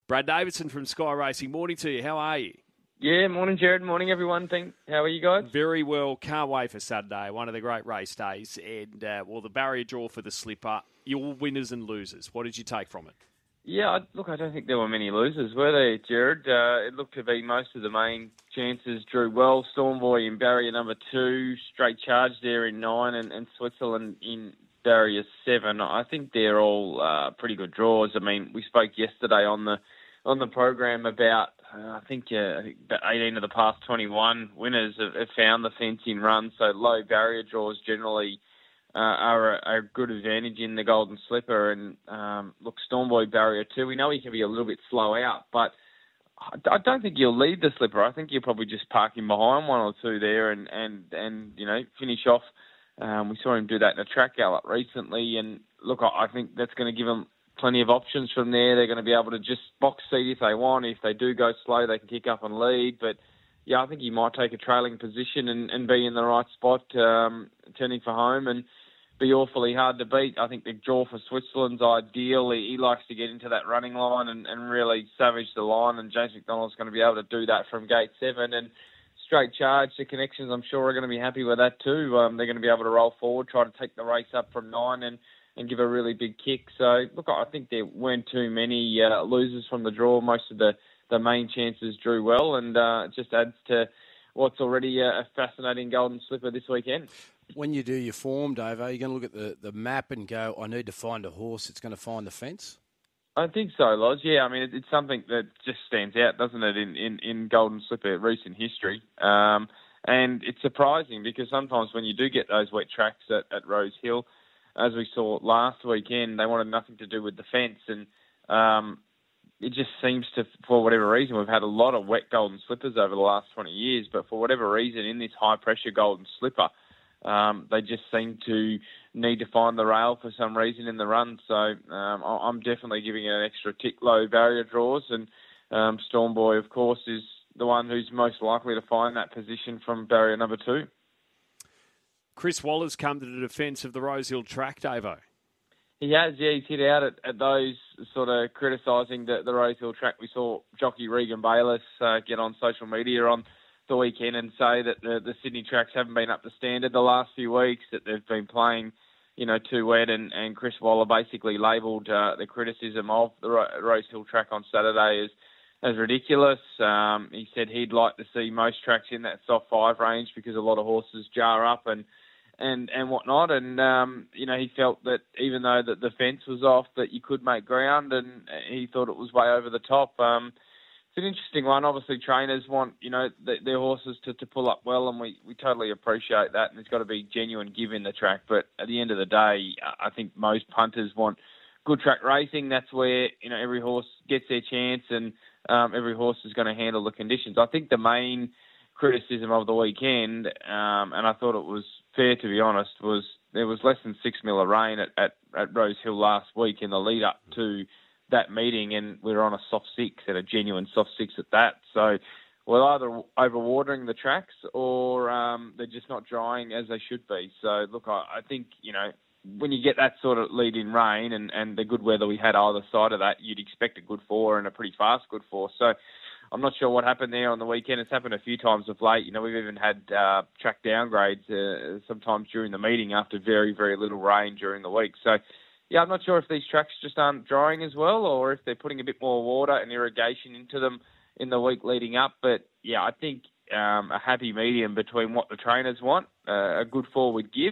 Brad Davidson from Sky Racing. Morning to you. How are you? Yeah, morning, Jared. Morning, everyone. How are you guys? Very well. Can't wait for Saturday, one of the great race days. And, the barrier draw for the slipper, your winners and losers. What did you take from it? Yeah, I don't think there were many losers, were there, Jared? It looked to be most of the main chances drew well. Stormboy in barrier number 2, Straight Charge there in 9, and Switzerland in barrier 7. I think they're all pretty good draws. I mean, we spoke yesterday on the program about I think about 18 of the past 21 winners have found the fence in runs. So low barrier draws generally are a good advantage in the Golden Slipper. And look, Stormboy barrier 2, we know he can be a little bit slow out, but I don't think you'll lead the Slipper. I think you'll probably just park him behind one or two there and finish off. We saw him do that in a track gallop recently, and look, I think that's going to give him plenty of options from there. They're going to be able to just box seat if they want. If they do go slow, they can kick up and lead. But yeah, I think he might take a trailing position and be in the right spot, turning for home, and be awfully hard to beat. I think the draw for Switzerland's ideal. He likes to get into that running line and really savage the line, and James McDonald's going to be able to do that from gate 7. And Straight Charge, the connections, I'm sure, are going to be happy with that too. They're going to be able to roll forward, try to take the race up from 9 and give a really big kick. So, look, I think there weren't too many losers from the draw. Most of the main chances drew well, and it just adds to what's already a fascinating Golden Slipper this weekend. When you do your form, Dave, are you going to look at the map and go, I need to find a horse that's going to find the fence? I think so, Loz. Yeah, I mean, it's something that just stands out, doesn't it, in Golden Slipper recent history. And it's surprising because sometimes when you do get those wet tracks at Rose Hill, as we saw last weekend, they wanted nothing to do with the fence. And it just seems to, for whatever reason, we've had a lot of wet Golden Slippers over the last 20 years, but for whatever reason, in this high-pressure Golden Slipper, they just seem to need to find the rail for some reason in the run. So I'm definitely giving it an extra tick, low barrier draws. And Stormboy, of course, is the one who's most likely to find that position from barrier number 2. Chris Waller's come to the defence of the Rosehill track, Davo. He has, yeah. He's hit out at those sort of criticising the Rosehill track. We saw jockey Regan Bayliss get on social media on the weekend and say that the Sydney tracks haven't been up to standard the last few weeks, that they've been playing, too wet, and Chris Waller basically labelled the criticism of the Rosehill track on Saturday as ridiculous. He said he'd like to see most tracks in that soft 5 range because a lot of horses jar up and whatnot, and he felt that even though that the fence was off, that you could make ground, and he thought it was way over the top. It's an interesting one. Obviously, trainers want their horses to pull up well, and we totally appreciate that. And there's got to be genuine give in the track. But at the end of the day, I think most punters want good track racing. That's where every horse gets their chance, and every horse is going to handle the conditions. I think the main criticism of the weekend, and I thought it was fair to be honest, was there was less than 6 mil of rain at Rose Hill last week in the lead up to that meeting, and we were on a soft 6 and a genuine soft 6 at that. So we're either overwatering the tracks or they're just not drying as they should be. So look, I think when you get that sort of lead in rain and the good weather we had either side of that, you'd expect a good 4 and a pretty fast good 4. So I'm not sure what happened there on the weekend. It's happened a few times of late. We've even had track downgrades sometimes during the meeting after very, very little rain during the week. So, yeah, I'm not sure if these tracks just aren't drying as well or if they're putting a bit more water and irrigation into them in the week leading up. But, yeah, I think a happy medium between what the trainers want, a good 4 would give,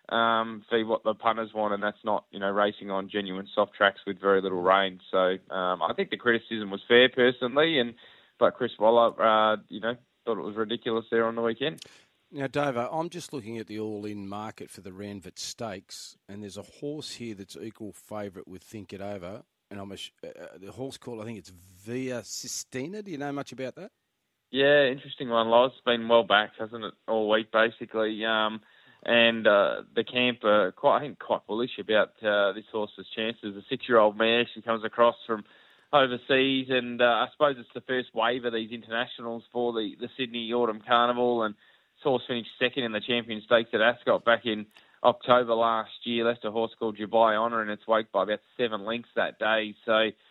see what the punters want, and that's not, racing on genuine soft tracks with very little rain. So I think the criticism was fair personally, but Chris Waller, thought it was ridiculous there on the weekend. Now, Davo, I'm just looking at the all-in market for the Ranvet Stakes, and there's a horse here that's equal favourite with Think It Over, and the horse called, I think it's Via Sistina. Do you know much about that? Yeah, interesting one, Loz. It's been well backed, hasn't it, all week, basically. And the camp are quite bullish about this horse's chances. A 6-year-old mare, she comes across from overseas, and I suppose it's the first wave of these internationals for the Sydney Autumn Carnival, and this horse finished second in the Champion Stakes at Ascot back in October last year. Left a horse called Dubai Honour in its wake by about 7 lengths that day. So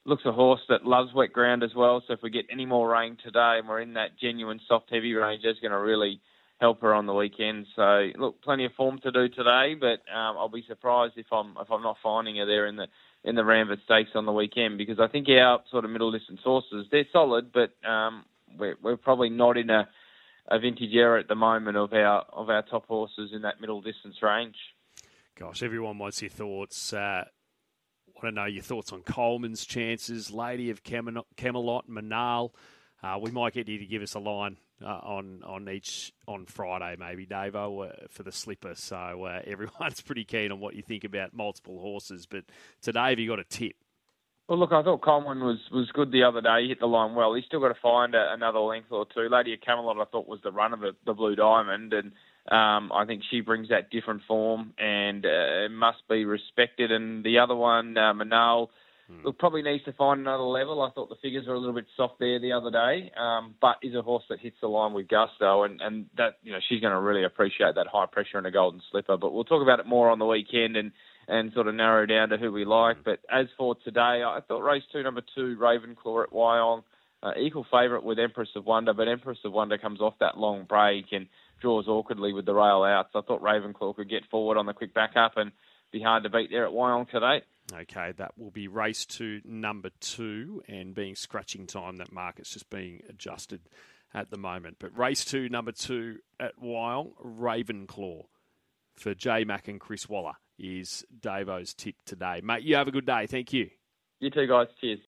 looks a horse that loves wet ground as well. So if we get any more rain today and we're in that genuine soft heavy range, that's going to really help her on the weekend. So look, plenty of form to do today, but I'll be surprised if I'm not finding her there in the Ranford Stakes on the weekend, because I think our sort of middle distance horses, they're solid, but we're probably not in a vintage era at the moment of our top horses in that middle distance range. Gosh, everyone wants your thoughts. Want to know your thoughts on Coleman's chances, Lady of Camelot, Manal. We might get you to give us a line on Friday, maybe, Davo, for the slipper. So everyone's pretty keen on what you think about multiple horses. But today, have you got a tip? Well, look, I thought Coleman was good the other day. He hit the line well. He's still got to find another length or two. Lady of Camelot, I thought, was the run of the Blue Diamond, and I think she brings that different form and must be respected. And the other one, Manal, look, probably needs to find another level. I thought the figures were a little bit soft there the other day, but is a horse that hits the line with gusto, and that, you know, she's going to really appreciate that high pressure in a Golden Slipper. But we'll talk about it more on the weekend and sort of narrow down to who we like. But as for today, I thought race 2, number 2, Ravenclaw at Wyong, equal favourite with Empress of Wonder, but Empress of Wonder comes off that long break and draws awkwardly with the rail out. So I thought Ravenclaw could get forward on the quick backup and be hard to beat there at Wyong today. Okay, that will be race 2, number 2, and being scratching time, that market's just being adjusted at the moment. But race 2, number 2 at Wyong, Ravenclaw for J Mac and Chris Waller is Davo's tip today. Mate, you have a good day. Thank you. You too, guys. Cheers.